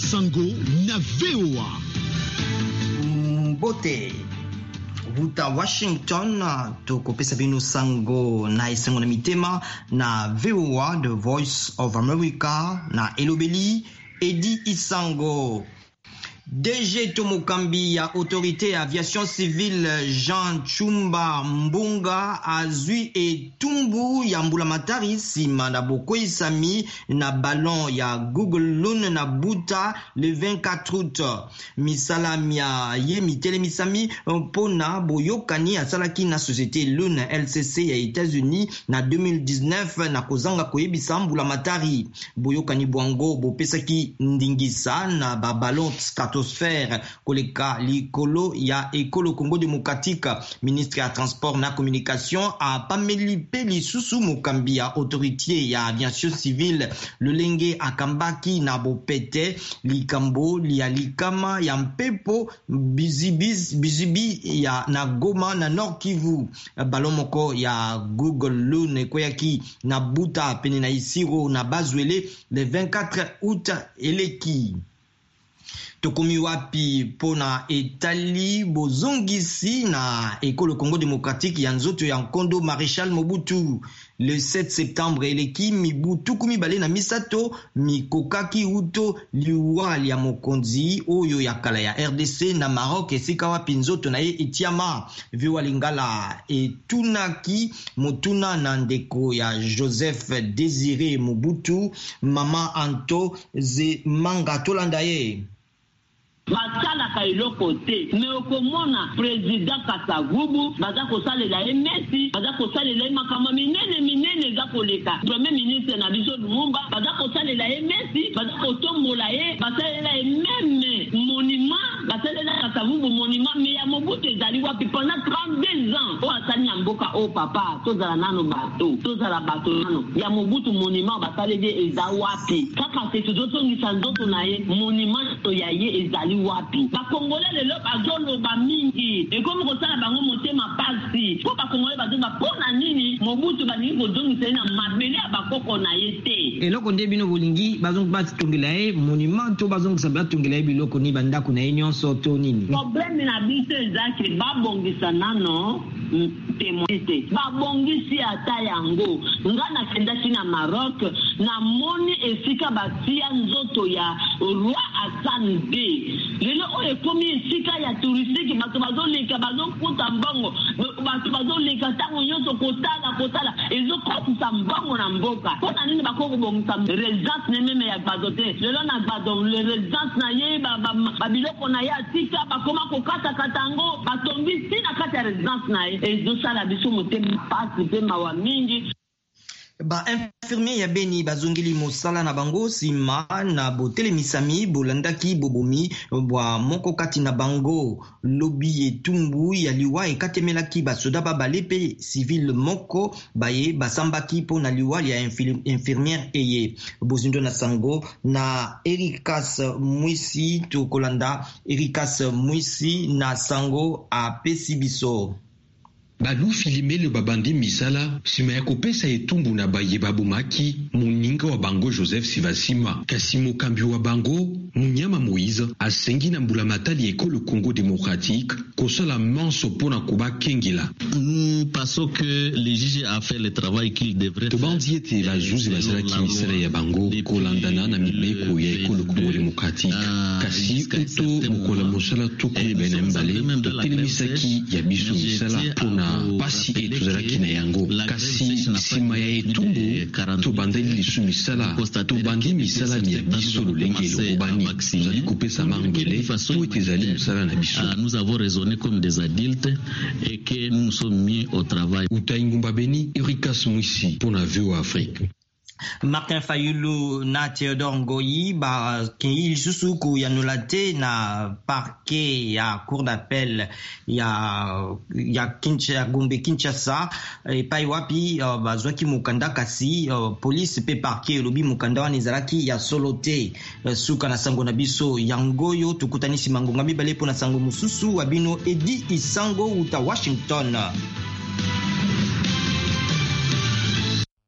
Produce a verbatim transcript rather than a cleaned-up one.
Sango na V O A. Mbote Wuta Washington tokopesa bino sango na esengo na mitema na V O A, The Voice of America, na elobeli Edi Isango. D G Tomokambi ya Autorité Aviation Civile Jean Chumba Mbunga azui etumbu ya mbulamatari sima na bokoi sami na ballon ya Google Loon na buta le vingt-quatre août. Misala mia ye mitele misami pona boyokani asalaki na société Loon L C C ya États-Unis na deux mille dix-neuf na kozanga koyebisa mbulamatari. Boyokani bwango bopesaki ndingisa na ba ballon stratosphère koleka likolo ya ekolo Congo démocratique. Ministre ya transport na communication a pameli peli susu mokambi ya autorité ya aviation civile lolenge akambaki na bopete likambo lia likama ya mpepo bizibiz bizibi ya na Goma na Nord Kivu. Ballon moko ya Google Loon ekweyaki na buta pene na Isiro na Bazwele le vingt-quatre août eleki. Tokomi wapi pona etali bozongisi na ekolo Congo démocratique ya nzoto ya Nkondo Maréchal Mobutu. Le sept septembre eleki mibutu kumi bale na misato mikokaki uto liwali ya mokonzi oyo ya kala ya R D C na Maroc esika wapi nzoto na ye etiama. Viwa lingala etunaki motuna na ndeko ya Joseph Désiré Mobutu, mama Anto ze manga tolanda ye. basalaka eloko te me okomona président Kasavubu baza kosalela ye mesi baza kosalela ye makambo minene minene eza koleka. Premier ministre na biso Lumumba baza kosalela ye mesi baza kotombola ye basalela ye meme monument basalela Kasavubu monument me ya Mobutu ezali wapi pendant trente-deux ans o asali na mboka o papa tozala nano bato tozala bato nano ya Mobutu monument basaleli eza wapi kaka te tozotongisa nzoto na ye monument to ya ye ezali wapi. Bakongole lelo bazoloba mingi ekomi kosala bango motema pasi po bakongole bazoba pona nini Mobutu balingi kozongisa na mabele ya bakoko na ye te. Eloko nde bino bolingi bazongi batongela ye monument to bazongisa batongela ye biloko ni bandako na ye nyonso to nini. Problème na biso ezaki babongisa nano témoin babongisi ata yango nga nakendaki na Maroc na moni esika batia nzoto ya roi Hassan deux. Lelo oyo ekomi esika ya touristique bato bazoleka bazokuta mbongo bato bazoleka ntango nyonso kotala kotala ezokotisa mbongo na mboka mpona nini bakokobongisa résidence nememe ya bato te. Lelo na bato le résidence na ye babiloko na ye atika bakoma kokatakata yango batombi ntina kati ya résidence na ye ezosala biso motema pasi mpe mawa mingi. Ba infirmier ya Beni bazongeli mosala na bango sima na botelemisami bolandaki bobomi bwa moko kati na bango lobi etumbu ya liwa ekatemelaki basoda babale pe civil moko baye basambaki po na liwa ya infirmière eye. Bozindo na sango na Ericas Mwisi to kolanda Ericas Mwisi na sango a Pesibiso. Balu filime le babandi misala sima ya kopesa etumbu na baye babumaki muninga wa bango Joseph Sivasima kasi mokambi wa bango Munyama Moïse asengi na mbulamatali ekolo Congo démocratique kosala manso pona kuba kengila. Nous pensons que le juge a fait le travail qu'il devrait faire. Tobandi ete la juge bazala ki misala ya bango kolandana na mibeko ya ekolo Congo démocratique kasi uto mokola mosala toko benembale totelemisaki ya biso misala pona pasi etuzalaki na yango kasi sima ya etumbu tobandeli lisu misala tobandi misala ya biso lolenge elokobani tozali kopesa mangele po ete ezali misala na biso. Nous avons raisonné comme des adultes et que nous nous sommes mis au travail. Utaingumba Beni, Ericas Mwisi pour la V O A Afrique. Martin Fayulu na Theodore Ngoyi ba kei susuku ya nolate na parquet ya cour d'appel ya ya Kinshasa Gombe Kinshasa e pai wapi uh, bazwaki mukanda kasi uh, police pe parquet lobi mukanda wana ezalaki ya solote uh, suka na sango na biso yangoyo tukutanisi mangonga mibale pona sango mususu wabino Edi Isango uta Washington.